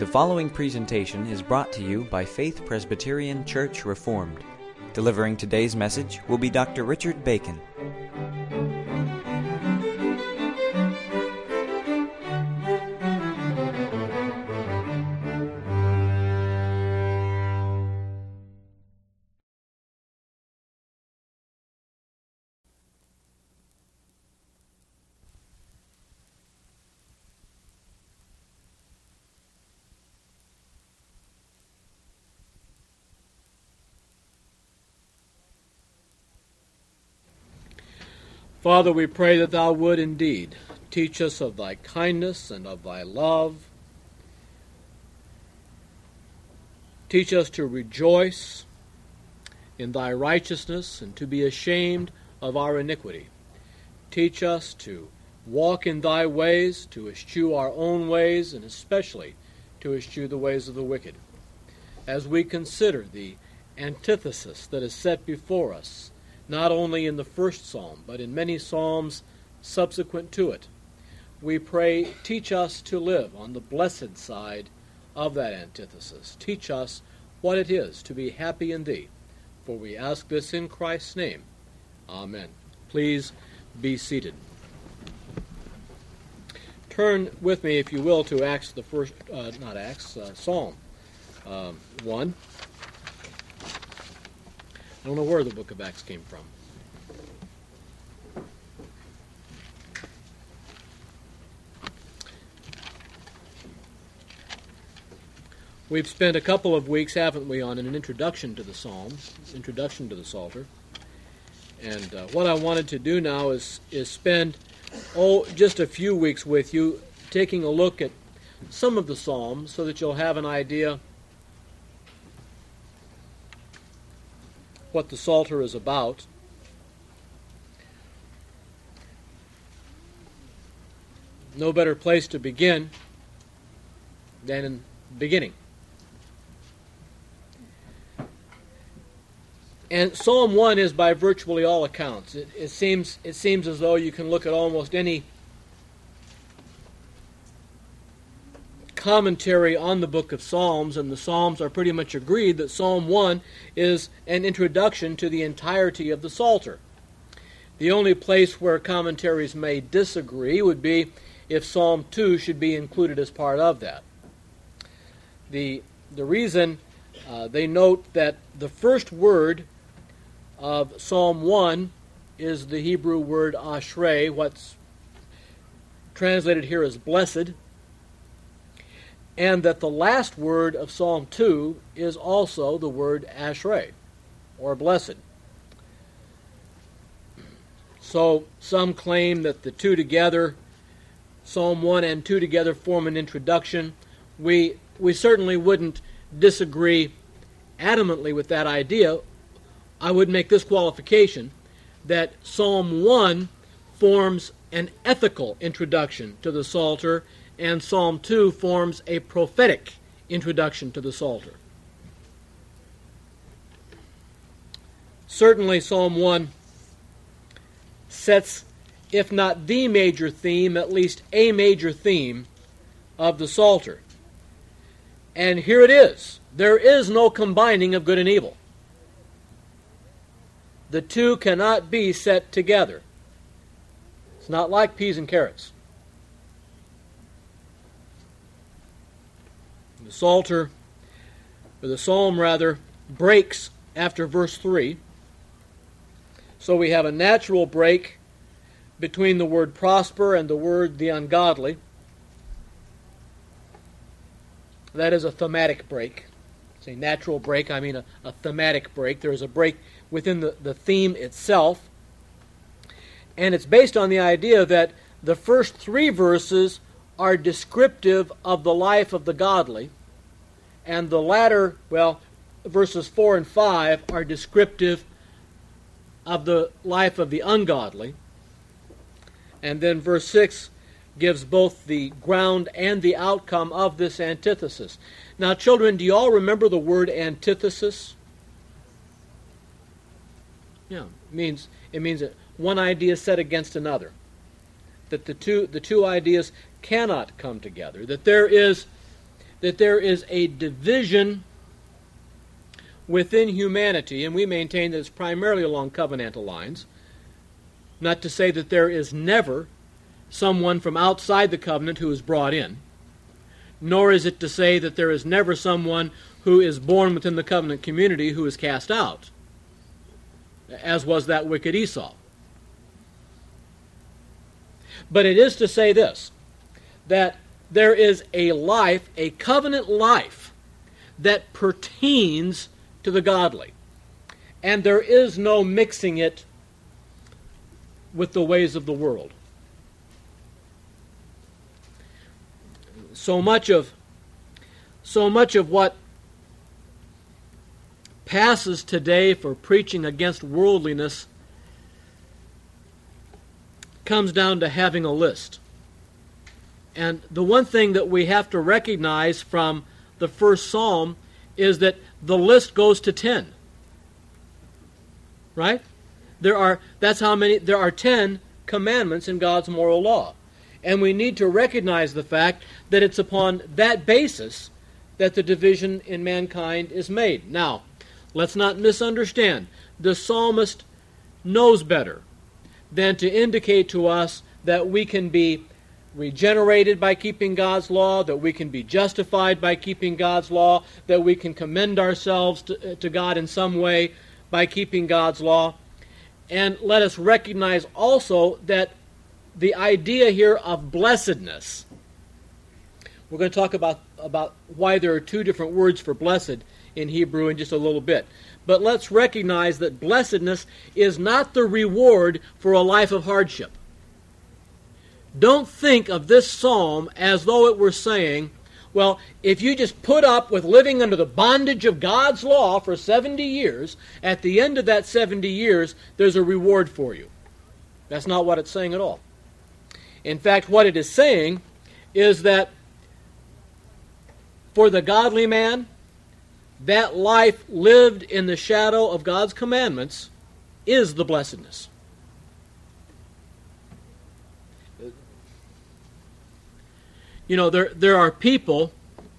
The following presentation is brought to you by Faith Presbyterian Church Reformed. Delivering today's message will be Dr. Richard Bacon. Father, we pray that Thou would indeed teach us of Thy kindness and of Thy love. Teach us to rejoice in Thy righteousness and to be ashamed of our iniquity. Teach us to walk in Thy ways, to eschew our own ways, and especially to eschew the ways of the wicked. As we consider the antithesis that is set before us, not only in the first psalm, but in many psalms subsequent to it, we pray, teach us to live on the blessed side of that antithesis. Teach us what it is to be happy in Thee. For we ask this in Christ's name. Amen. Please be seated. Turn with me, if you will, to Psalm 1. I don't know where the book of Acts came from. We've spent a couple of weeks, haven't we, on an introduction to the Psalm, introduction to the Psalter. And what I wanted to do now is spend just a few weeks with you, taking a look at some of the Psalms so that you'll have an idea what the Psalter is about. No better place to begin than in the beginning. And Psalm 1 is, by virtually all accounts, it seems as though you can look at almost any commentary on the book of Psalms, and the Psalms are pretty much agreed that Psalm 1 is an introduction to the entirety of the Psalter. The only place where commentaries may disagree would be if Psalm 2 should be included as part of that. The reason they note that the first word of Psalm 1 is the Hebrew word ashrei, what's translated here as blessed, and that the last word of Psalm 2 is also the word ashrei, or blessed. So some claim that the two together, Psalm 1 and 2 together, form an introduction. We certainly wouldn't disagree adamantly with that idea. I would make this qualification, that Psalm 1 forms an ethical introduction to the Psalter, and Psalm 2 forms a prophetic introduction to the Psalter. Certainly Psalm 1 sets, if not the major theme, at least a major theme of the Psalter. And here it is. There is no combining of good and evil. The two cannot be set together. It's not like peas and carrots. The psalm breaks after verse 3. So we have a natural break between the word prosper and the word the ungodly. That is a thematic break. It's a natural break, I mean a thematic break. There is a break within the theme itself. And it's based on the idea that the first three verses are descriptive of the life of the godly, and the latter, verses 4 and 5 are descriptive of the life of the ungodly. And then verse 6 gives both the ground and the outcome of this antithesis. Now, children, do you all remember the word antithesis? Yeah, it means that one idea set against another. That the two ideas cannot come together. That there is that there is a division within humanity, and we maintain that it's primarily along covenantal lines. Not to say that there is never someone from outside the covenant who is brought in, nor is it to say that there is never someone who is born within the covenant community who is cast out, as was that wicked Esau. But it is to say this, that there is a life, a covenant life, that pertains to the godly. And there is no mixing it with the ways of the world. So much of what passes today for preaching against worldliness comes down to having a list. And the one thing that we have to recognize from the first psalm is that the list goes to 10. Right? There are 10 commandments in God's moral law. And we need to recognize the fact that it's upon that basis that the division in mankind is made. Now, let's not misunderstand. The psalmist knows better than to indicate to us that we can be regenerated by keeping God's law, that we can be justified by keeping God's law, that we can commend ourselves to God in some way by keeping God's law. And let us recognize also that the idea here of blessedness, we're going to talk about why there are two different words for blessed in Hebrew in just a little bit. But let's recognize that blessedness is not the reward for a life of hardship. Don't think of this psalm as though it were saying, well, if you just put up with living under the bondage of God's law for 70 years, at the end of that 70 years, there's a reward for you. That's not what it's saying at all. In fact, what it is saying is that for the godly man, that life lived in the shadow of God's commandments is the blessedness. You know, there are people,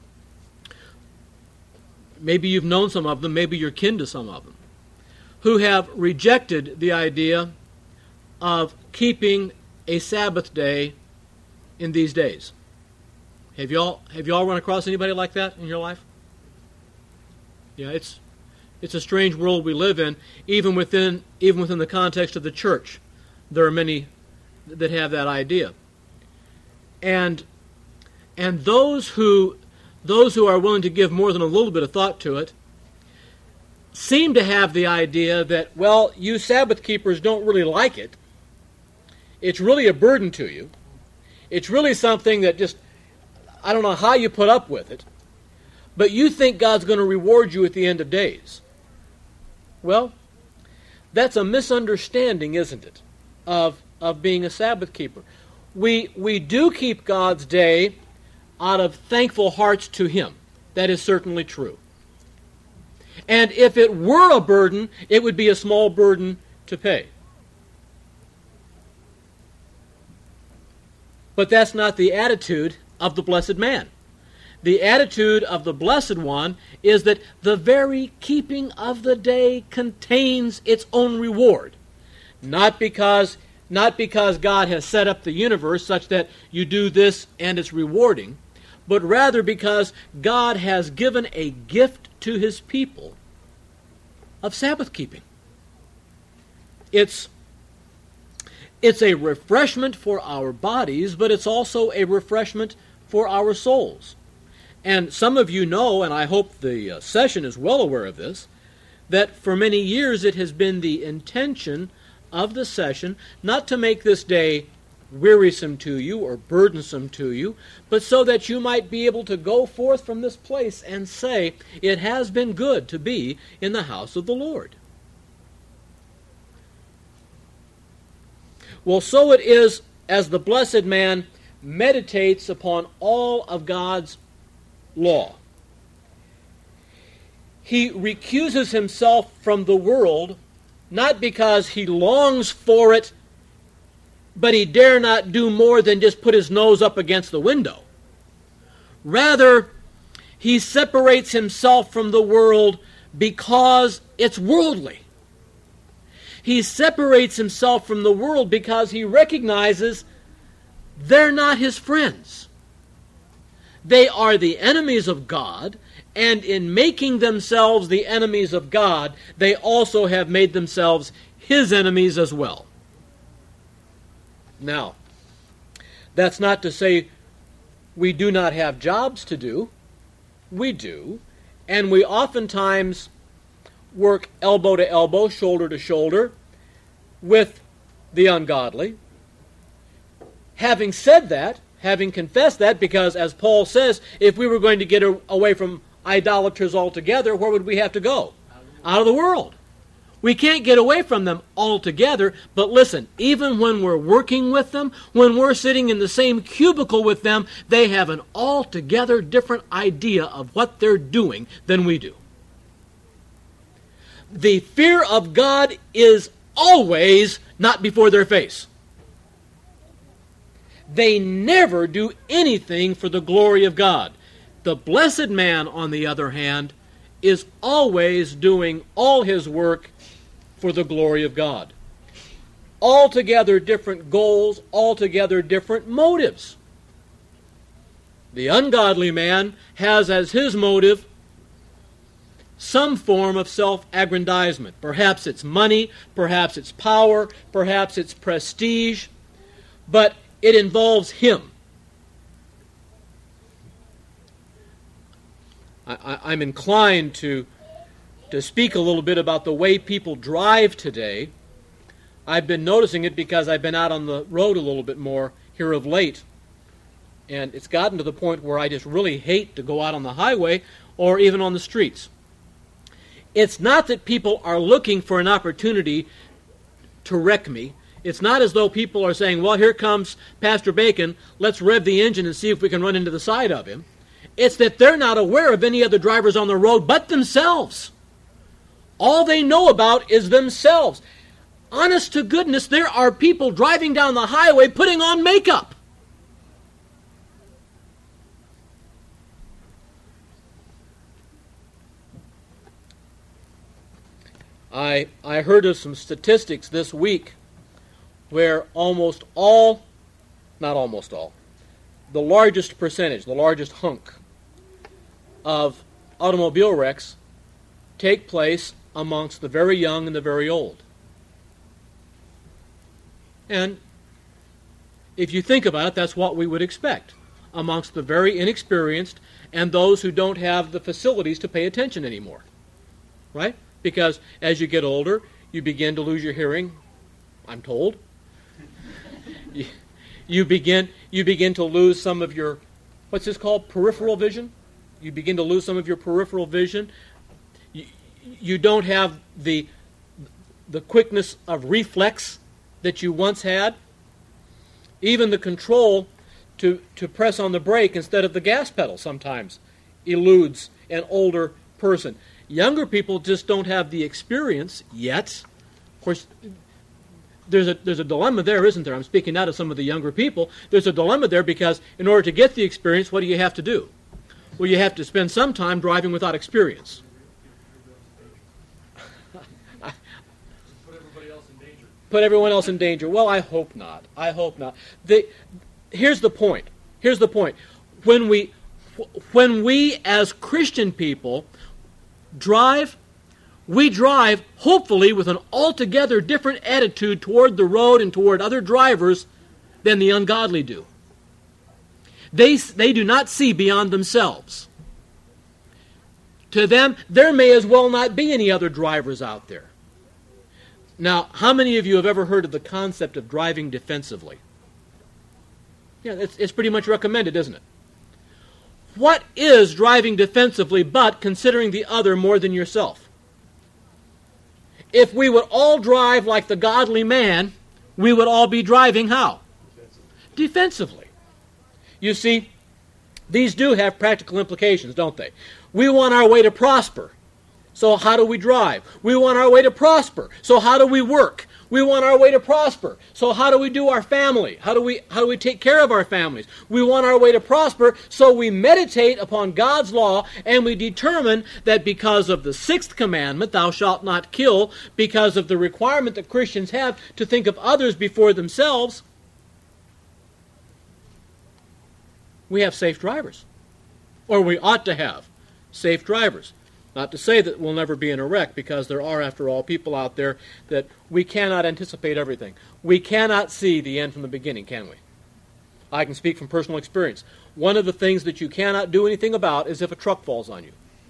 maybe you've known some of them, maybe you're kin to some of them, who have rejected the idea of keeping a Sabbath day in these days. Have you all run across anybody like that in your life? Yeah, it's a strange world we live in. Even within the context of the church, there are many that have that idea. And those who are willing to give more than a little bit of thought to it seem to have the idea that, well, you Sabbath keepers don't really like it. It's really a burden to you. It's really something that just, I don't know how you put up with it. But you think God's going to reward you at the end of days. Well, that's a misunderstanding, isn't it, of being a Sabbath keeper. We do keep God's day out of thankful hearts to Him. That is certainly true. And if it were a burden, it would be a small burden to pay. But that's not the attitude of the blessed man. The attitude of the blessed one is that the very keeping of the day contains its own reward. Not because God has set up the universe such that you do this and it's rewarding, but rather because God has given a gift to His people of Sabbath keeping. It's a refreshment for our bodies, but it's also a refreshment for our souls. And some of you know, and I hope the session is well aware of this, that for many years it has been the intention of the session not to make this day wearisome to you or burdensome to you, but so that you might be able to go forth from this place and say, it has been good to be in the house of the Lord. Well, so it is as the blessed man meditates upon all of God's law. He recuses himself from the world, not because he longs for it, but he dare not do more than just put his nose up against the window. Rather, He separates himself from the world because it's worldly. He separates himself from the world because he recognizes they're not his friends. They are the enemies of God, and in making themselves the enemies of God, they also have made themselves his enemies as well. Now, that's not to say we do not have jobs to do. We do, and we oftentimes work elbow to elbow, shoulder to shoulder with the ungodly. Having said that, having confessed that, because as Paul says, if we were going to get away from idolaters altogether, where would we have to go? Out of the world. We can't get away from them altogether, but listen, even when we're working with them, when we're sitting in the same cubicle with them, they have an altogether different idea of what they're doing than we do. The fear of God is always not before their face. They never do anything for the glory of God. The blessed man, on the other hand, is always doing all his work for the glory of God. Altogether different goals, altogether different motives. The ungodly man has as his motive some form of self-aggrandizement. Perhaps it's money, perhaps it's power, perhaps it's prestige, but it involves him. I'm inclined to speak a little bit about the way people drive today. I've been noticing it because I've been out on the road a little bit more here of late. And it's gotten to the point where I just really hate to go out on the highway or even on the streets. It's not that people are looking for an opportunity to wreck me. It's not as though people are saying, well, here comes Pastor Bacon, let's rev the engine and see if we can run into the side of him. It's that they're not aware of any other drivers on the road but themselves. All they know about is themselves. Honest to goodness, there are people driving down the highway putting on makeup. I heard of some statistics this week where not almost all, the largest percentage, the largest hunk of automobile wrecks take place amongst the very young and the very old. And if you think about it, that's what we would expect amongst the very inexperienced and those who don't have the facilities to pay attention anymore. Right? Because as you get older, you begin to lose your hearing, I'm told. You begin to lose some of your, what's this called, peripheral vision? You begin to lose some of your peripheral vision. You don't have the quickness of reflex that you once had. Even the control to press on the brake instead of the gas pedal sometimes eludes an older person. Younger people just don't have the experience yet. Of course, there's a dilemma there, isn't there? I'm speaking now to some of the younger people. There's a dilemma there because in order to get the experience, what do you have to do? Well, you have to spend some time driving without experience. Put everyone else in danger. Well, I hope not. I hope not. Here's the point. Here's the point. When we as Christian people drive, we drive hopefully with an altogether different attitude toward the road and toward other drivers than the ungodly do. They do not see beyond themselves. To them, there may as well not be any other drivers out there. Now, how many of you have ever heard of the concept of driving defensively? Yeah, it's pretty much recommended, isn't it? What is driving defensively but considering the other more than yourself? If we would all drive like the godly man, we would all be driving how? Defensively. You see, these do have practical implications, don't they? We want our way to prosper. So how do we drive? We want our way to prosper. So how do we work? We want our way to prosper. So how do we do our family? How do we take care of our families? We want our way to prosper, so we meditate upon God's law, and we determine that because of the 6th commandment, thou shalt not kill, because of the requirement that Christians have to think of others before themselves, we have safe drivers. Or we ought to have safe drivers. Not to say that we'll never be in a wreck, because there are, after all, people out there that we cannot anticipate everything. We cannot see the end from the beginning, can we? I can speak from personal experience. One of the things that you cannot do anything about is if a truck falls on you.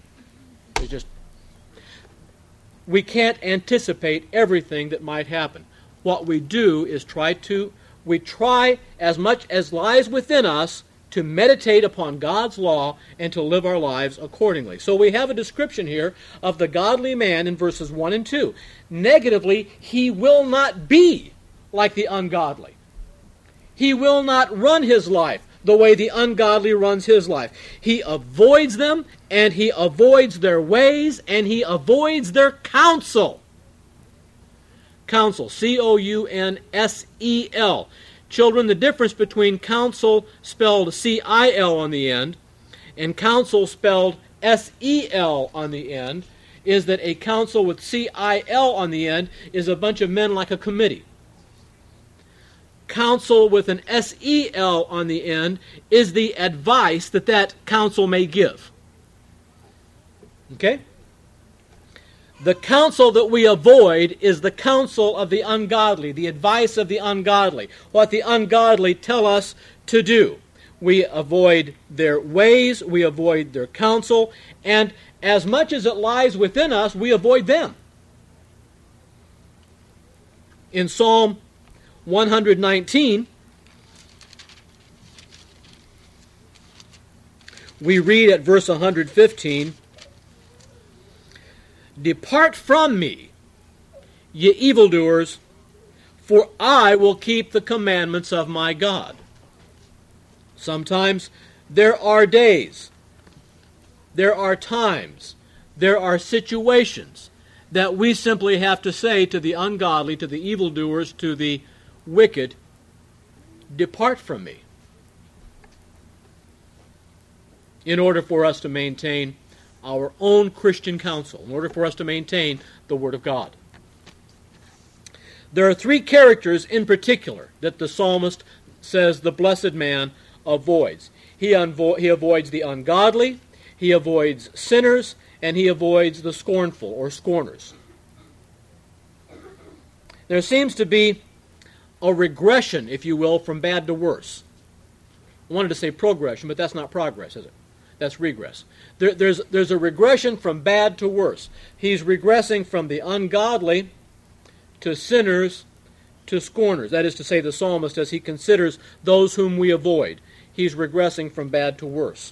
We can't anticipate everything that might happen. What we do is we try as much as lies within us to meditate upon God's law and to live our lives accordingly. So we have a description here of the godly man in verses 1 and 2. Negatively, he will not be like the ungodly. He will not run his life the way the ungodly runs his life. He avoids them, and he avoids their ways, and he avoids their counsel. Counsel, C-O-U-N-S-E-L. Children, the difference between counsel spelled C-I-L on the end and counsel spelled S-E-L on the end is that a counsel with C-I-L on the end is a bunch of men like a committee. Counsel with an S-E-L on the end is the advice that counsel may give. Okay? The counsel that we avoid is the counsel of the ungodly, the advice of the ungodly, what the ungodly tell us to do. We avoid their ways, we avoid their counsel, and as much as it lies within us, we avoid them. In Psalm 119, we read at verse 115, "Depart from me, ye evildoers, for I will keep the commandments of my God." Sometimes there are days, there are times, there are situations that we simply have to say to the ungodly, to the evildoers, to the wicked, "Depart from me," in order for us to maintain our own Christian counsel, in order for us to maintain the Word of God. There are 3 characters in particular that the psalmist says the blessed man avoids. He avoids the ungodly, he avoids sinners, and he avoids the scornful or scorners. There seems to be a regression, if you will, from bad to worse. I wanted to say progression, but that's not progress, is it? That's regress. There's a regression from bad to worse. He's regressing from the ungodly to sinners to scorners. That is to say, the psalmist, as he considers those whom we avoid, he's regressing from bad to worse.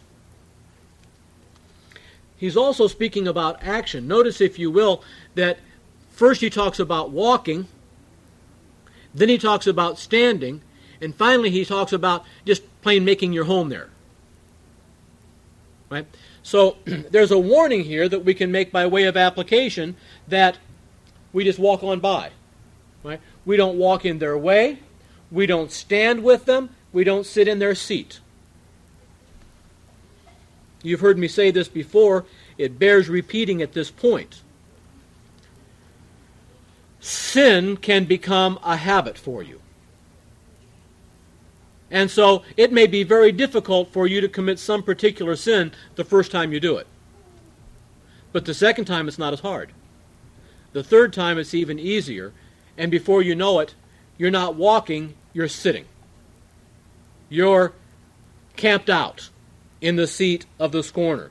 He's also speaking about action. Notice, if you will, that first he talks about walking, then he talks about standing, and finally he talks about just plain making your home there. Right? So there's a warning here that we can make by way of application that we just walk on by. Right? We don't walk in their way. We don't stand with them. We don't sit in their seat. You've heard me say this before. It bears repeating at this point. Sin can become a habit for you. And so it may be very difficult for you to commit some particular sin the first time you do it. But the second time it's not as hard. The third time it's even easier. And before you know it, you're not walking, you're sitting. You're camped out in the seat of the scorner.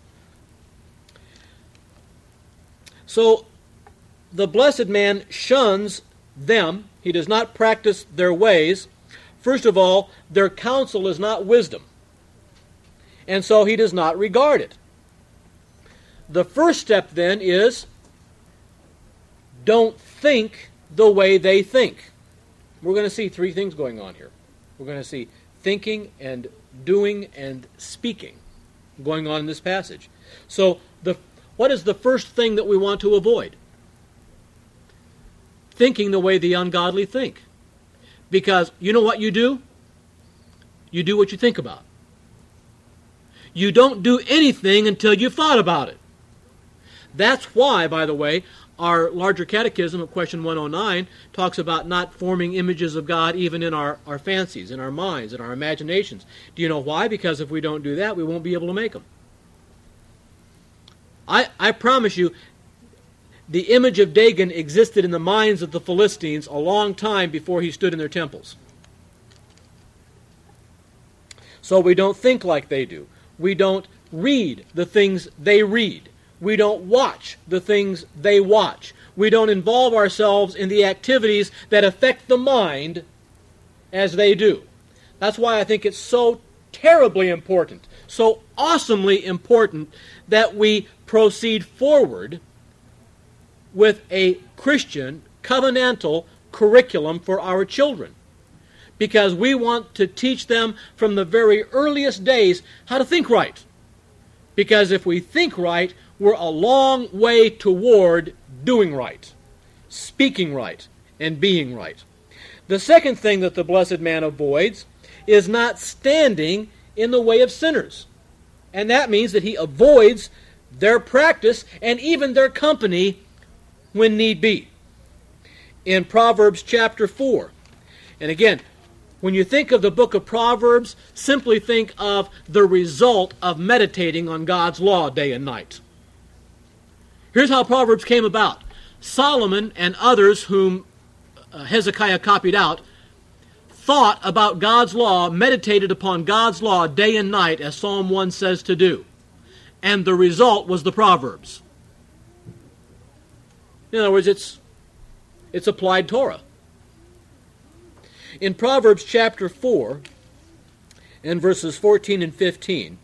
So the blessed man shuns them. He does not practice their ways. First of all, their counsel is not wisdom, and so he does not regard it. The first step then is, don't think the way they think. We're going to see 3 things going on here. We're going to see thinking and doing and speaking going on in this passage. So what is the first thing that we want to avoid? thinking the way the ungodly think. Because you know what you do? You do what you think about. You don't do anything until you've thought about it. That's why, by the way, our larger catechism of question 109 talks about not forming images of God even in our fancies, in our minds, in our imaginations. Do you know why? Because if we don't do that, we won't be able to make them. I promise you, the image of Dagon existed in the minds of the Philistines a long time before he stood in their temples. So we don't think like they do. We don't read the things they read. We don't watch the things they watch. We don't involve ourselves in the activities that affect the mind as they do. That's why I think it's so terribly important, so awesomely important, that we proceed forward with a Christian covenantal curriculum for our children. Because we want to teach them from the very earliest days how to think right. Because if we think right, we're a long way toward doing right, speaking right, and being right. The second thing that the blessed man avoids is not standing in the way of sinners. And that means that he avoids their practice and even their company when need be. In Proverbs chapter 4, and again, when you think of the book of Proverbs, simply think of the result of meditating on God's law day and night. Here's how Proverbs came about. Solomon and others whom Hezekiah copied out thought about God's law, meditated upon God's law day and night, as Psalm 1 says to do. And the result was the Proverbs. In other words, it's applied Torah. In Proverbs chapter 4 and verses 14 and 15,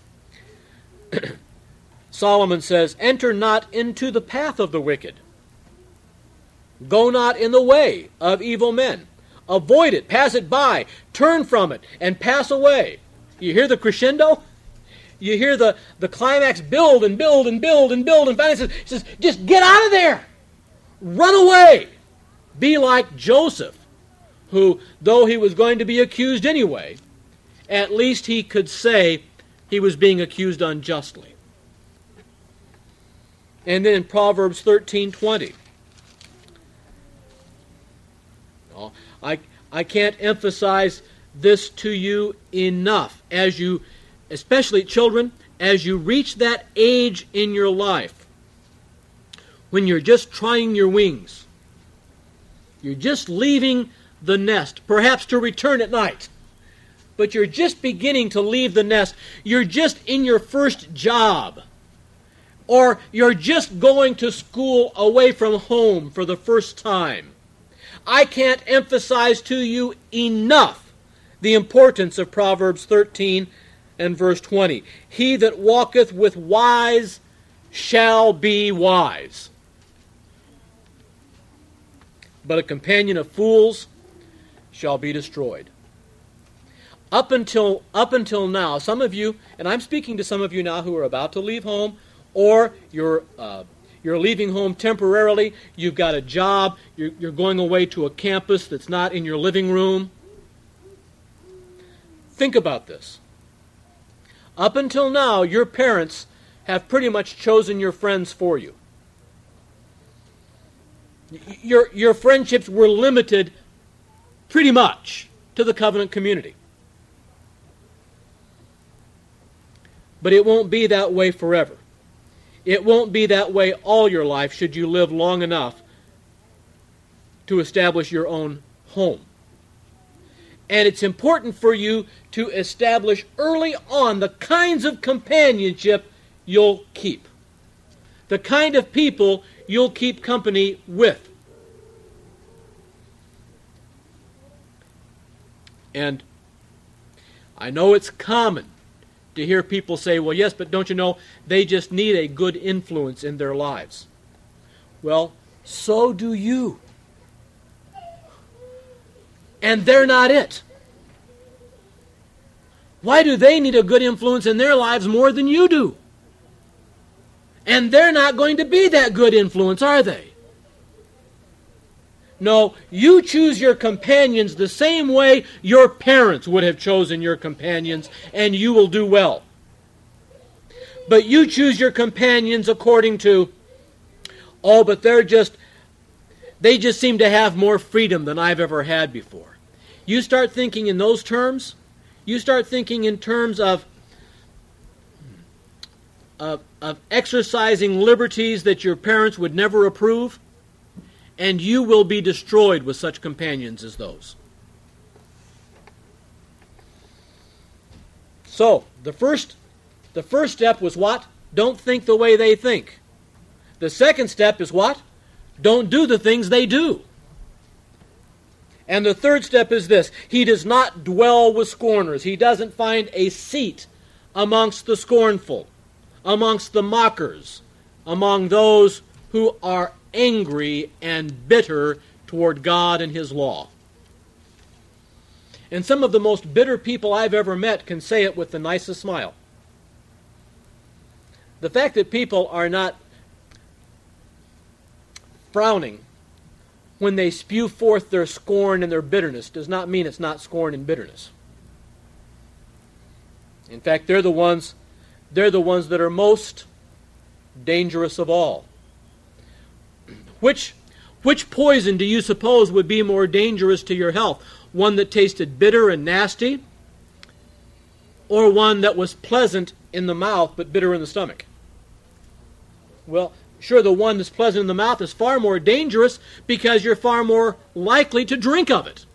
Solomon says, "Enter not into the path of the wicked. Go not in the way of evil men. Avoid it, pass it by, turn from it, and pass away." You hear the crescendo? You hear the climax build and build and build and build, and finally it says, just get out of there. Run away. Be like Joseph, who, though he was going to be accused anyway, at least he could say he was being accused unjustly. And then in Proverbs 13:20, I can't emphasize this to you enough. As you, especially children, as you reach that age in your life when you're just trying your wings, you're just leaving the nest, perhaps to return at night, but you're just beginning to leave the nest. You're just in your first job, or you're just going to school away from home for the first time. I can't emphasize to you enough the importance of Proverbs 13 and verse 20. He that walketh with wise shall be wise, but a companion of fools shall be destroyed. Up until now, some of you, and I'm speaking to some of you now who are about to leave home, or you're leaving home temporarily, you've got a job, you're going away to a campus that's not in your living room. Think about this. Up until now, your parents have pretty much chosen your friends for you. Your friendships were limited pretty much to the covenant community. But it won't be that way forever. It won't be that way all your life should you live long enough to establish your own home. And it's important for you to establish early on the kinds of companionship you'll keep, the kind of people you'll keep company with. And I know it's common to hear people say, well, yes, but don't you know, they just need a good influence in their lives. Well, so do you. And they're not it. Why do they need a good influence in their lives more than you do? And they're not going to be that good influence, are they? No, you choose your companions the same way your parents would have chosen your companions, and you will do well. But you choose your companions according to, but they just seem to have more freedom than I've ever had before. You start thinking in those terms, you start thinking in terms of exercising liberties that your parents would never approve, and you will be destroyed with such companions as those. So, the first step was what? Don't think the way they think. The second step is what? Don't do the things they do. And the third step is this: he does not dwell with scorners. He doesn't find a seat amongst the scornful, amongst the mockers, among those who are angry and bitter toward God and His law. And some of the most bitter people I've ever met can say it with the nicest smile. The fact that people are not frowning when they spew forth their scorn and their bitterness does not mean it's not scorn and bitterness. In fact, they're the ones that are most dangerous of all. Which poison do you suppose would be more dangerous to your health? One that tasted bitter and nasty, or one that was pleasant in the mouth but bitter in the stomach? Well, sure, the one that's pleasant in the mouth is far more dangerous because you're far more likely to drink of it.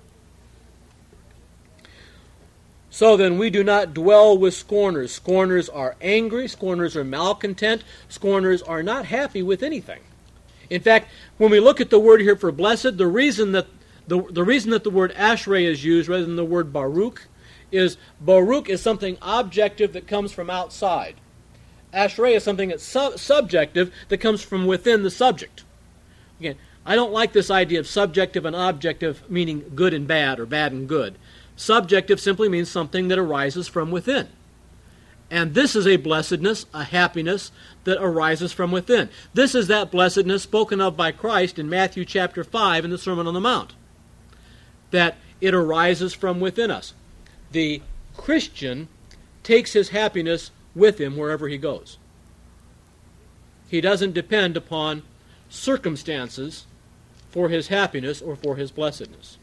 So then, we do not dwell with scorners. Scorners are angry. Scorners are malcontent. Scorners are not happy with anything. In fact, when we look at the word here for blessed, the reason that the word ashrei is used rather than the word baruch is something objective that comes from outside. Ashrei is something that's subjective that comes from within the subject. Again, I don't like this idea of subjective and objective meaning good and bad or bad and good. Subjective simply means something that arises from within. And this is a blessedness, a happiness that arises from within. This is that blessedness spoken of by Christ in Matthew chapter 5 in the Sermon on the Mount. That it arises from within us. The Christian takes his happiness with him wherever he goes. He doesn't depend upon circumstances for his happiness or for his blessedness.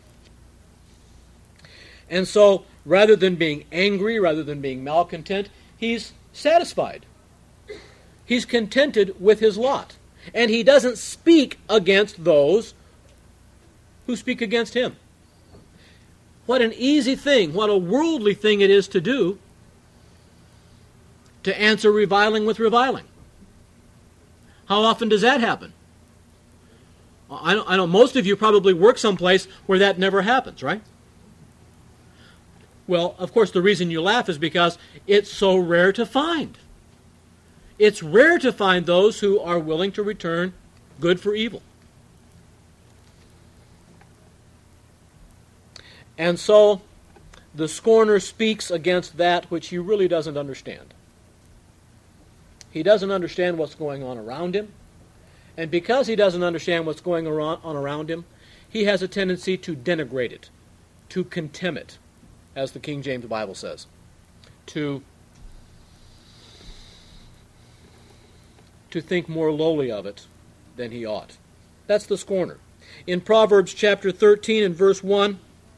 And so, rather than being angry, rather than being malcontent, he's satisfied. He's contented with his lot. And he doesn't speak against those who speak against him. What an easy thing, what a worldly thing it is to do, to answer reviling with reviling. How often does that happen? I know most of you probably work someplace where that never happens, right? Well, of course, the reason you laugh is because it's so rare to find. It's rare to find those who are willing to return good for evil. And so, the scorner speaks against that which he really doesn't understand. He doesn't understand what's going on around him. And because he doesn't understand what's going on around him, he has a tendency to denigrate it, to contemn it, as the King James Bible says, to think more lowly of it than he ought. That's the scorner. In Proverbs chapter 13 and verse 1,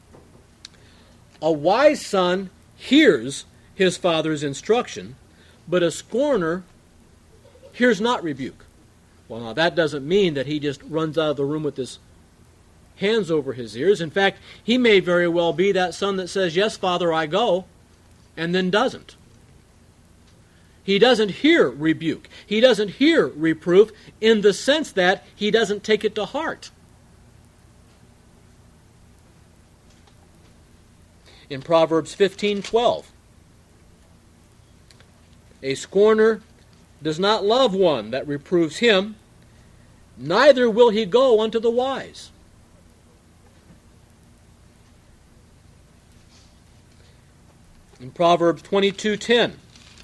a wise son hears his father's instruction, but a scorner hears not rebuke. Well, now that doesn't mean that he just runs out of the room with his hands over his ears. In fact, he may very well be that son that says, "Yes, Father, I go," and then doesn't. He doesn't hear rebuke. He doesn't hear reproof in the sense that he doesn't take it to heart. In Proverbs 15:12, a scorner does not love one that reproves him, neither will he go unto the wise. In Proverbs 22:10,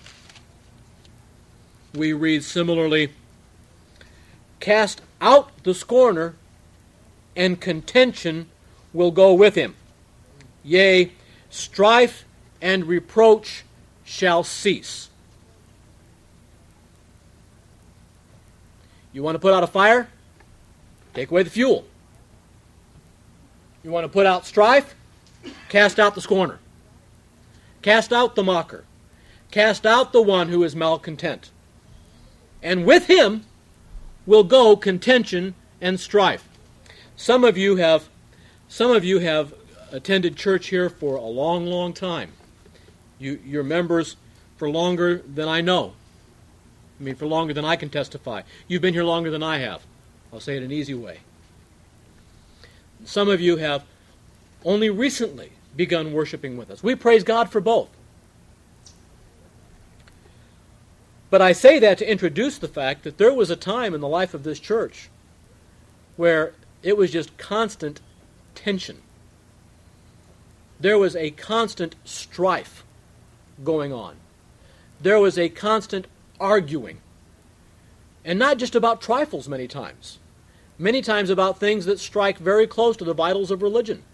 we read similarly, "Cast out the scorner, and contention will go with him. Yea, strife and reproach shall cease. You want to put out a fire? Take away the fuel. You want to put out strife? Cast out the scorner. Cast out the mocker. Cast out the one who is malcontent. And with him will go contention and strife. Some of you have attended church here for a long, long time. You're members for longer than I know. I mean, for longer than I can testify. You've been here longer than I have. I'll say it in an easy way. Some of you have only recently begun worshiping with us. We praise God for both. But I say that to introduce the fact that there was a time in the life of this church where it was just constant tension. There was a constant strife going on. There was a constant arguing. And not just about trifles many times. Many times about things that strike very close to the vitals of religion.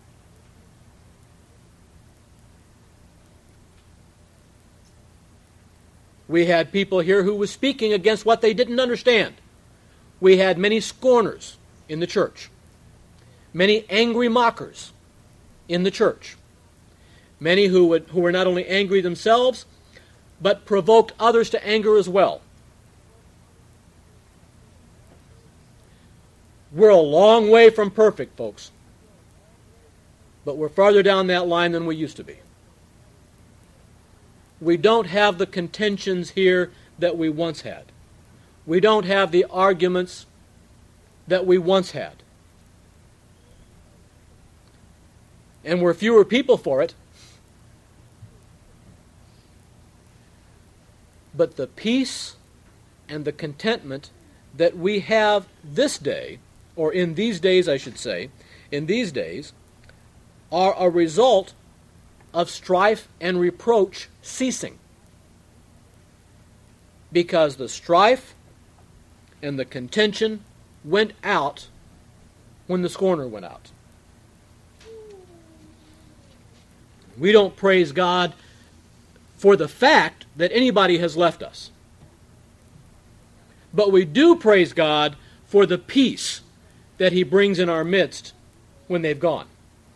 We had people here who were speaking against what they didn't understand. We had many scorners in the church. Many angry mockers in the church. Many who were not only angry themselves, but provoked others to anger as well. We're a long way from perfect, folks. But we're farther down that line than we used to be. We don't have the contentions here that we once had. We don't have the arguments that we once had. And we're fewer people for it. But the peace and the contentment that we have this day, or in these days I should say, in these days, are a result of strife and reproach ceasing. Because the strife and the contention went out when the scorner went out. We don't praise God for the fact that anybody has left us. But we do praise God for the peace that He brings in our midst when they've gone.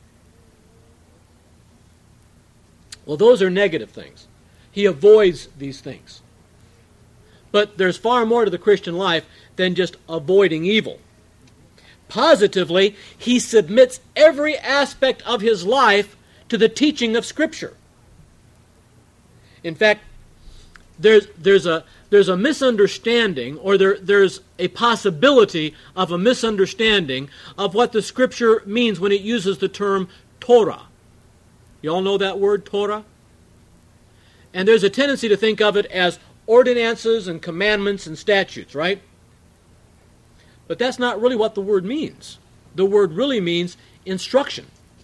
Well, those are negative things. He avoids these things. But there's far more to the Christian life than just avoiding evil. Positively, he submits every aspect of his life to the teaching of Scripture. In fact, there's a misunderstanding, or there's a possibility of a misunderstanding of what the Scripture means when it uses the term Torah. You all know that word, Torah? And there's a tendency to think of it as ordinances and commandments and statutes, right? But that's not really what the word means. The word really means instruction.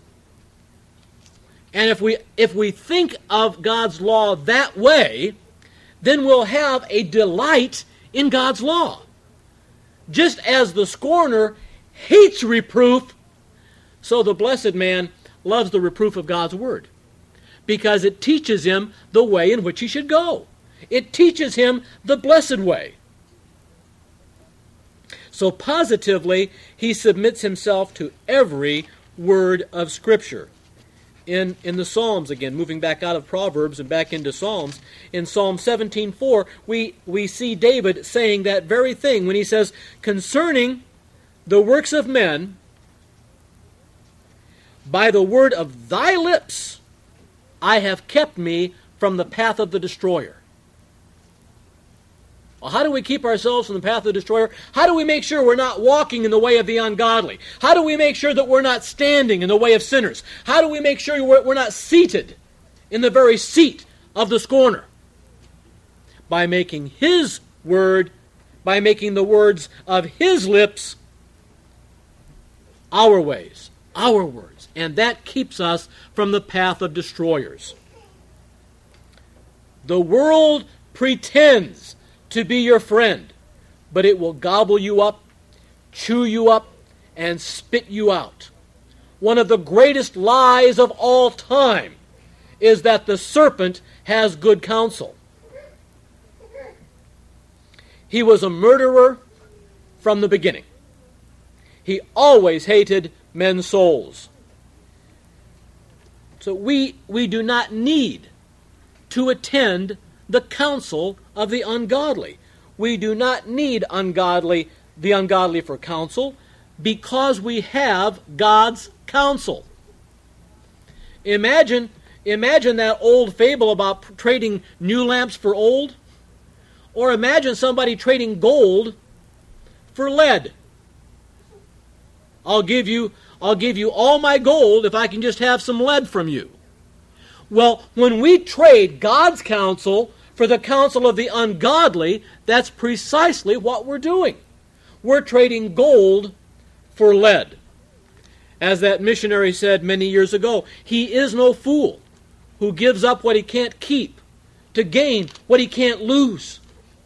And if we think of God's law that way, then we'll have a delight in God's law. Just as the scorner hates reproof, so the blessed man loves the reproof of God's word, because it teaches him the way in which he should go. It teaches him the blessed way. So positively, he submits himself to every word of Scripture. In the Psalms, again, moving back out of Proverbs and back into Psalms, in Psalm 17:4, we see David saying that very thing when he says, concerning the works of men, by the word of thy lips I have kept me from the path of the destroyer. Well, how do we keep ourselves from the path of the destroyer? How do we make sure we're not walking in the way of the ungodly? How do we make sure that we're not standing in the way of sinners? How do we make sure we're not seated in the very seat of the scorner? By making his word, by making the words of his lips our ways, our words. And that keeps us from the path of destroyers. The world pretends to be your friend, but it will gobble you up, chew you up, and spit you out. One of the greatest lies of all time is that the serpent has good counsel. He was a murderer from the beginning. He always hated men's souls. So we do not need to attend the counsel of the ungodly. We do not need the ungodly for counsel, because we have God's counsel. Imagine that old fable about trading new lamps for old. Or imagine somebody trading gold for lead. I'll give you all my gold if I can just have some lead from you. Well, when we trade God's counsel for the counsel of the ungodly, that's precisely what we're doing. We're trading gold for lead. As that missionary said many years ago, he is no fool who gives up what he can't keep to gain what he can't lose.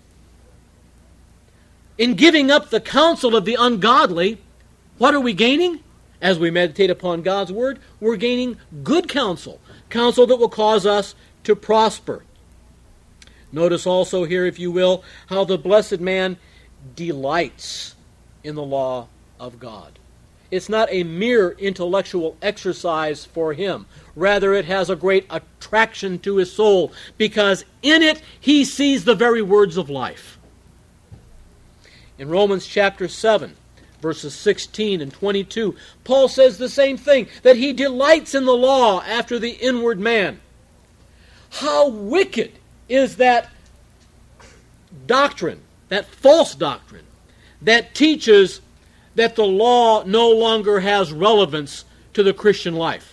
In giving up the counsel of the ungodly, what are we gaining? As we meditate upon God's Word, we're gaining good counsel, counsel that will cause us to prosper. Notice also here, if you will, how the blessed man delights in the law of God. It's not a mere intellectual exercise for him. Rather, it has a great attraction to his soul, because in it he sees the very words of life. In Romans chapter 7, verses 16 and 22, Paul says the same thing, that he delights in the law after the inward man. How wicked is that doctrine, that false doctrine, that teaches that the law no longer has relevance to the Christian life.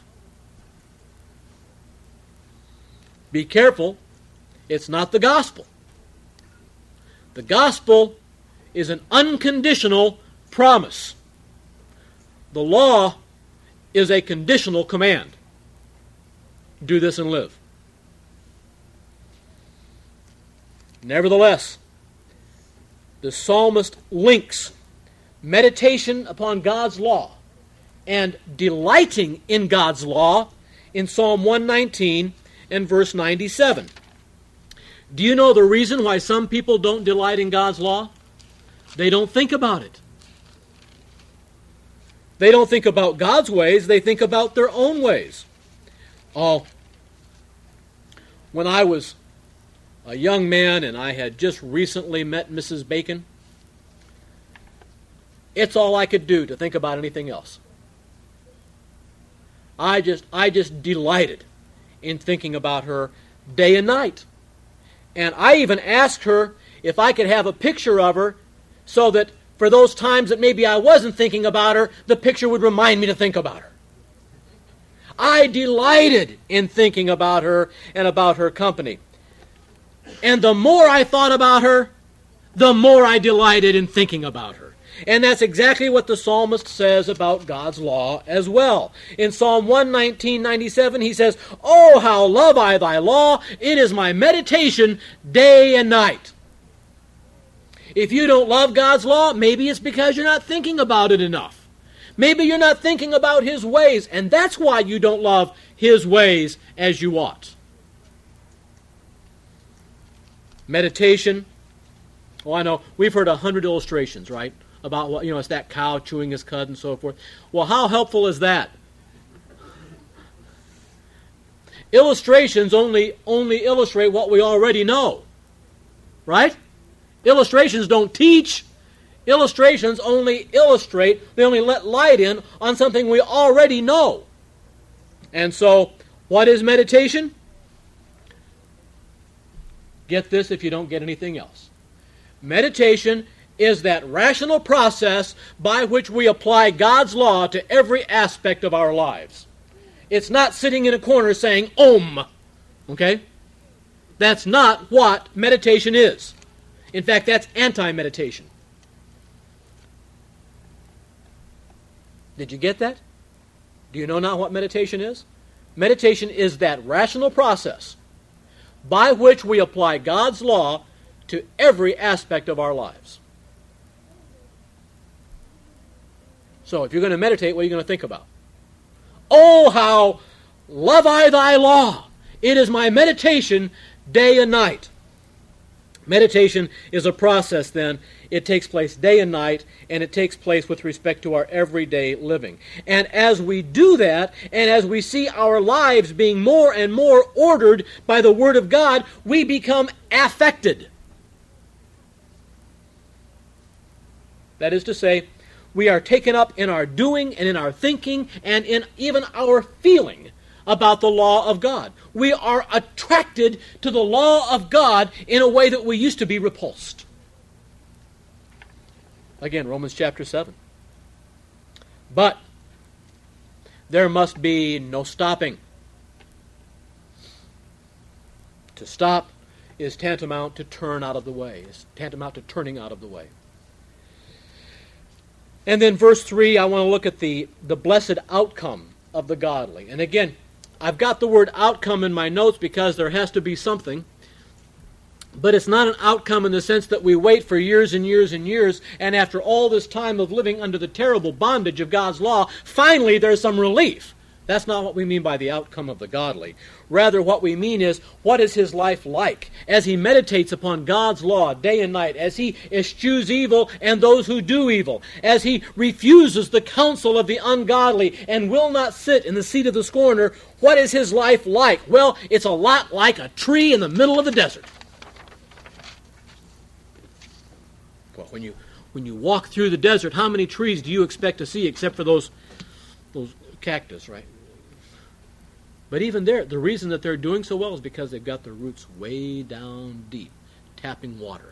Be careful, it's not the gospel. The gospel is an unconditional promise. The law is a conditional command. Do this and live. Nevertheless, the psalmist links meditation upon God's law and delighting in God's law in Psalm 119 and verse 97. Do you know the reason why some people don't delight in God's law? They don't think about it. They don't think about God's ways, they think about their own ways. Oh, when I was a young man and I had just recently met Mrs. Bacon, it's all I could do to think about anything else. I just delighted in thinking about her day and night. And I even asked her if I could have a picture of her so that for those times that maybe I wasn't thinking about her, the picture would remind me to think about her. I delighted in thinking about her and about her company. And the more I thought about her, the more I delighted in thinking about her. And that's exactly what the psalmist says about God's law as well. In Psalm 119:97, he says, "Oh, how love I thy law! It is my meditation day and night." If you don't love God's law, maybe it's because you're not thinking about it enough. Maybe you're not thinking about His ways, and that's why you don't love His ways as you ought. Meditation. Oh, I know. We've heard 100 illustrations, right? About what, it's that cow chewing his cud and so forth. Well, how helpful is that? Illustrations only illustrate what we already know. Right? Illustrations don't teach. Illustrations only illustrate, they only let light in on something we already know. And so, what is meditation? Get this if you don't get anything else. Meditation is that rational process by which we apply God's law to every aspect of our lives. It's not sitting in a corner saying, Om. Okay? That's not what meditation is. In fact, that's anti-meditation. Did you get that? Do you know now what meditation is? Meditation is that rational process by which we apply God's law to every aspect of our lives. So if you're going to meditate, what are you going to think about? Oh, how love I thy law. It is my meditation day and night. Meditation is a process then. It takes place day and night, and it takes place with respect to our everyday living. And as we do that, and as we see our lives being more and more ordered by the Word of God, we become affected. That is to say, we are taken up in our doing and in our thinking and in even our feeling about the law of God. We are attracted to the law of God in a way that we used to be repulsed. Again, Romans chapter 7. But there must be no stopping. To stop is tantamount to turn out of the way. It's tantamount to turning out of the way. And then verse 3, I want to look at the blessed outcome of the godly. And again, I've got the word outcome in my notes because there has to be something. But it's not an outcome in the sense that we wait for years and years and years, and after all this time of living under the terrible bondage of God's law, finally there's some relief. That's not what we mean by the outcome of the godly. Rather, what we mean is, what is his life like as he meditates upon God's law day and night, as he eschews evil and those who do evil, as he refuses the counsel of the ungodly and will not sit in the seat of the scorner. What is his life like? Well, it's a lot like a tree in the middle of the desert. Well, when you walk through the desert, how many trees do you expect to see except for those cactus, right? But even there, the reason that they're doing so well is because they've got their roots way down deep, tapping water.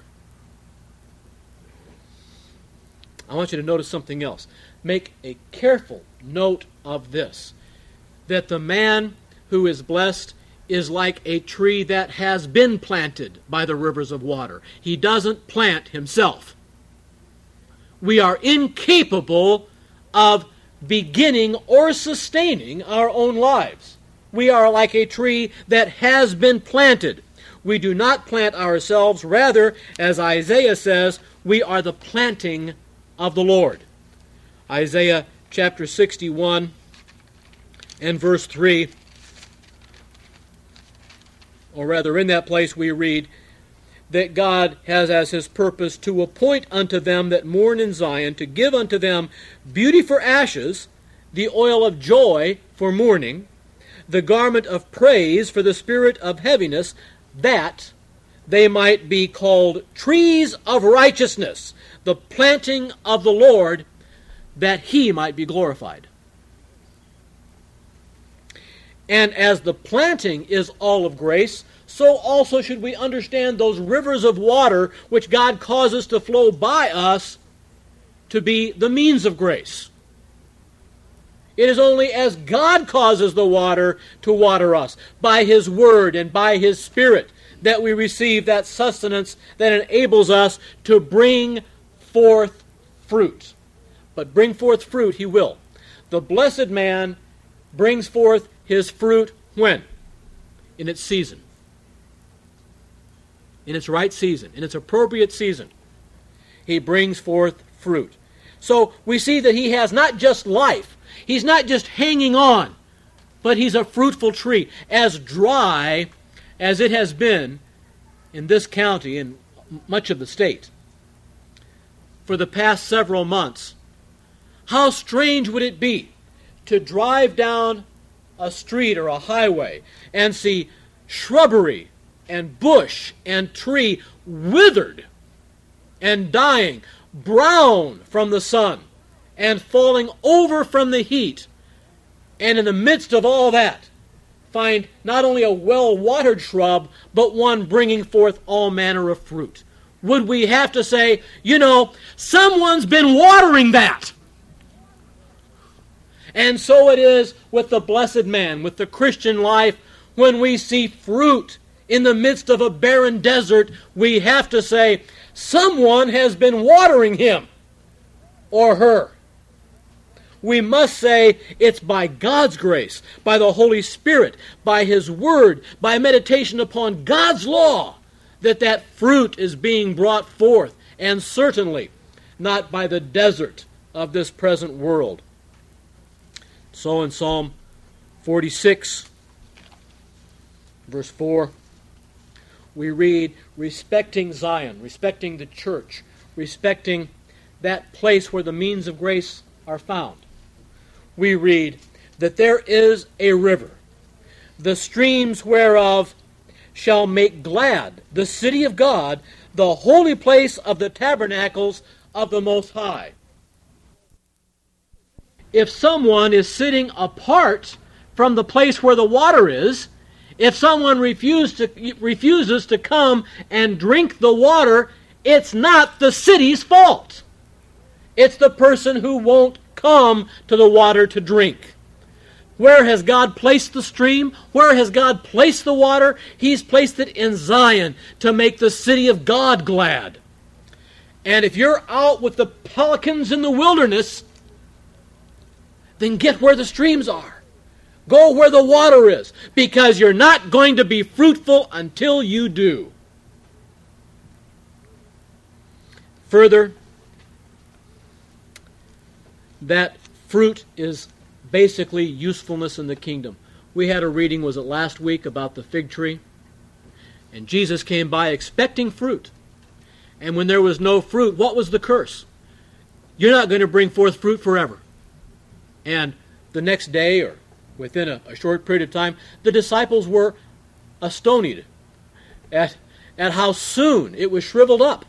I want you to notice something else. Make a careful note of this, that the man who is blessed is like a tree that has been planted by the rivers of water. He doesn't plant himself. We are incapable of beginning or sustaining our own lives. We are like a tree that has been planted. We do not plant ourselves. Rather, as Isaiah says, we are the planting of the Lord. Isaiah chapter 61 and verse 3, or rather in that place we read that God has as his purpose to appoint unto them that mourn in Zion, to give unto them beauty for ashes, the oil of joy for mourning, the garment of praise for the spirit of heaviness, that they might be called trees of righteousness, the planting of the Lord, that he might be glorified. And as the planting is all of grace, so also should we understand those rivers of water which God causes to flow by us to be the means of grace. It is only as God causes the water to water us, by his word and by his Spirit, that we receive that sustenance that enables us to bring forth fruit. But bring forth fruit he will. The blessed man brings forth his fruit when? In its season. In its right season. In its appropriate season. He brings forth fruit. So we see that he has not just life. He's not just hanging on, but he's a fruitful tree. As dry as it has been in this county and much of the state for the past several months, how strange would it be to drive down a street or a highway and see shrubbery and bush and tree withered and dying, brown from the sun, and falling over from the heat, and in the midst of all that, find not only a well-watered shrub, but one bringing forth all manner of fruit. Would we have to say, someone's been watering that? And so it is with the blessed man, with the Christian life. When we see fruit in the midst of a barren desert, we have to say, someone has been watering him or her. We must say it's by God's grace, by the Holy Spirit, by his word, by meditation upon God's law, that fruit is being brought forth, and certainly not by the desert of this present world. So in Psalm 46, verse 4, we read, respecting Zion, respecting the church, respecting that place where the means of grace are found. We read that there is a river, the streams whereof shall make glad the city of God, the holy place of the tabernacles of the Most High. If someone is sitting apart from the place where the water is, if someone refuses to come and drink the water, it's not the city's fault. It's the person who won't come to the water to drink. Where has God placed the stream? Where has God placed the water? He's placed it in Zion to make the city of God glad. And if you're out with the pelicans in the wilderness, then get where the streams are. Go where the water is, because you're not going to be fruitful until you do. Further, that fruit is basically usefulness in the kingdom. We had a reading, was it last week, about the fig tree? And Jesus came by expecting fruit. And when there was no fruit, what was the curse? You're not going to bring forth fruit forever. And the next day, or within a short period of time, the disciples were astonished at how soon it was shriveled up.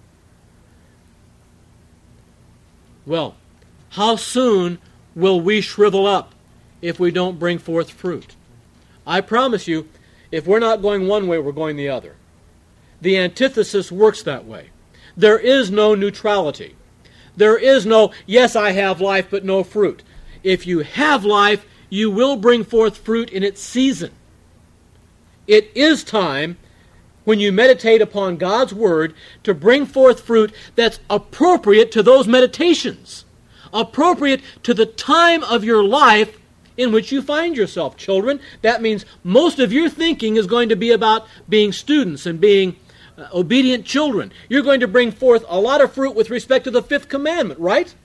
Well, how soon will we shrivel up if we don't bring forth fruit? I promise you, if we're not going one way, we're going the other. The antithesis works that way. There is no neutrality. There is no, yes, I have life, but no fruit. If you have life, you will bring forth fruit in its season. It is time, when you meditate upon God's Word, to bring forth fruit that's appropriate to those meditations, appropriate to the time of your life in which you find yourself. Children, that means most of your thinking is going to be about being students and being obedient children. You're going to bring forth a lot of fruit with respect to the fifth commandment, right?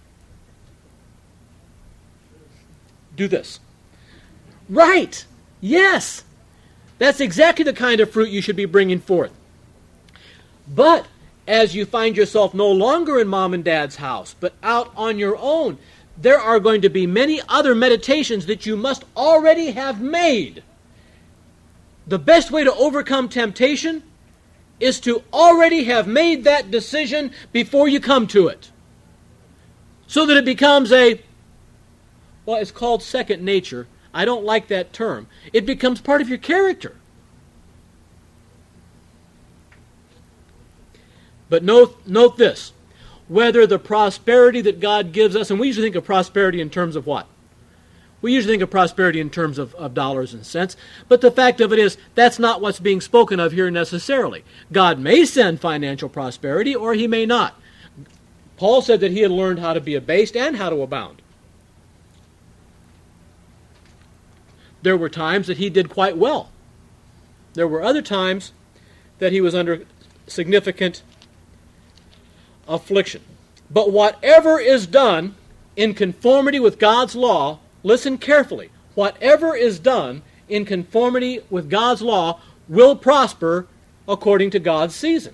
Do this. Right. Yes. That's exactly the kind of fruit you should be bringing forth. But as you find yourself no longer in mom and dad's house, but out on your own, there are going to be many other meditations that you must already have made. The best way to overcome temptation is to already have made that decision before you come to it. So that it becomes it's called second nature. I don't like that term. It becomes part of your character. But note this. Whether the prosperity that God gives us, and we usually think of prosperity in terms of what? We usually think of prosperity in terms of dollars and cents, but the fact of it is, that's not what's being spoken of here necessarily. God may send financial prosperity, or He may not. Paul said that he had learned how to be abased and how to abound. There were times that he did quite well. There were other times that he was under significant affliction. But whatever is done in conformity with God's law, listen carefully, whatever is done in conformity with God's law will prosper according to God's season.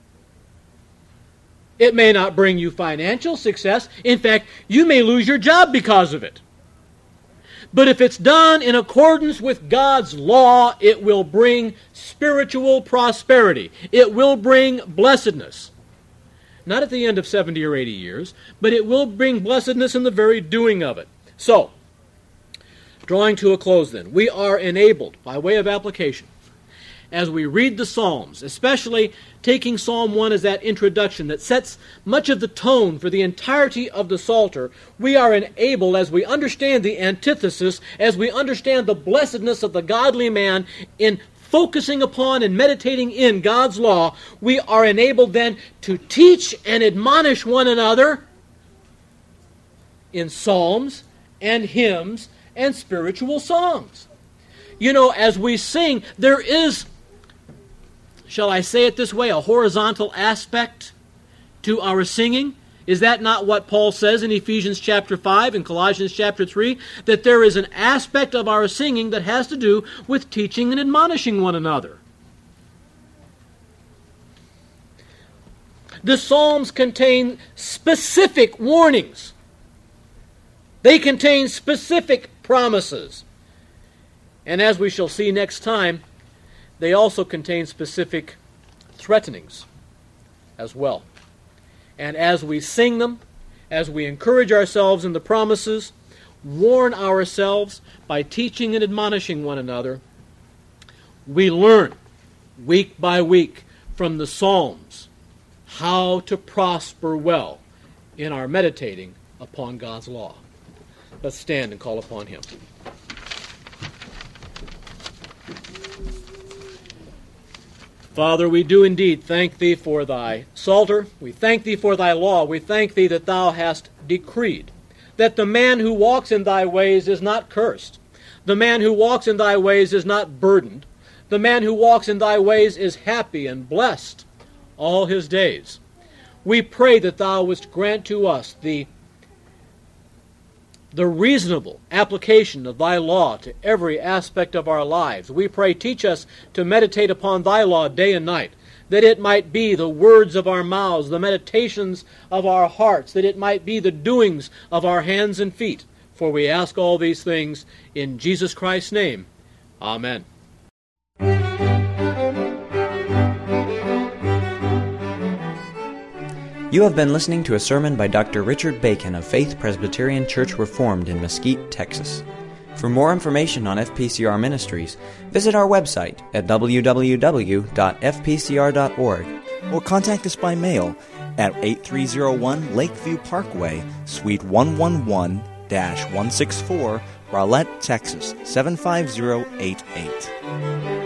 It may not bring you financial success. In fact, you may lose your job because of it. But if it's done in accordance with God's law, it will bring spiritual prosperity. It will bring blessedness. Not at the end of 70 or 80 years, but it will bring blessedness in the very doing of it. So, drawing to a close then, we are enabled, by way of application, as we read the Psalms, especially taking Psalm 1 as that introduction that sets much of the tone for the entirety of the Psalter, we are enabled, as we understand the antithesis, as we understand the blessedness of the godly man in focusing upon and meditating in God's law, we are enabled then to teach and admonish one another in psalms and hymns and spiritual songs. You know, as we sing, there is, shall I say it this way, a horizontal aspect to our singing. Is that not what Paul says in Ephesians chapter 5 and Colossians chapter 3? That there is an aspect of our singing that has to do with teaching and admonishing one another. The Psalms contain specific warnings. They contain specific promises. And as we shall see next time, they also contain specific threatenings as well. And as we sing them, as we encourage ourselves in the promises, warn ourselves by teaching and admonishing one another, we learn week by week from the Psalms how to prosper well in our meditating upon God's law. Let's stand and call upon Him. Father, we do indeed thank Thee for Thy Psalter. We thank Thee for Thy law. We thank Thee that Thou hast decreed that the man who walks in Thy ways is not cursed. The man who walks in Thy ways is not burdened. The man who walks in Thy ways is happy and blessed all his days. We pray that Thou wouldst grant to us the reasonable application of Thy law to every aspect of our lives. We pray, teach us to meditate upon Thy law day and night, that it might be the words of our mouths, the meditations of our hearts, that it might be the doings of our hands and feet. For we ask all these things in Jesus Christ's name. Amen. You have been listening to a sermon by Dr. Richard Bacon of Faith Presbyterian Church Reformed in Mesquite, Texas. For more information on FPCR Ministries, visit our website at www.fpcr.org or contact us by mail at 8301 Lakeview Parkway, Suite 111-164, Rowlett, Texas 75088.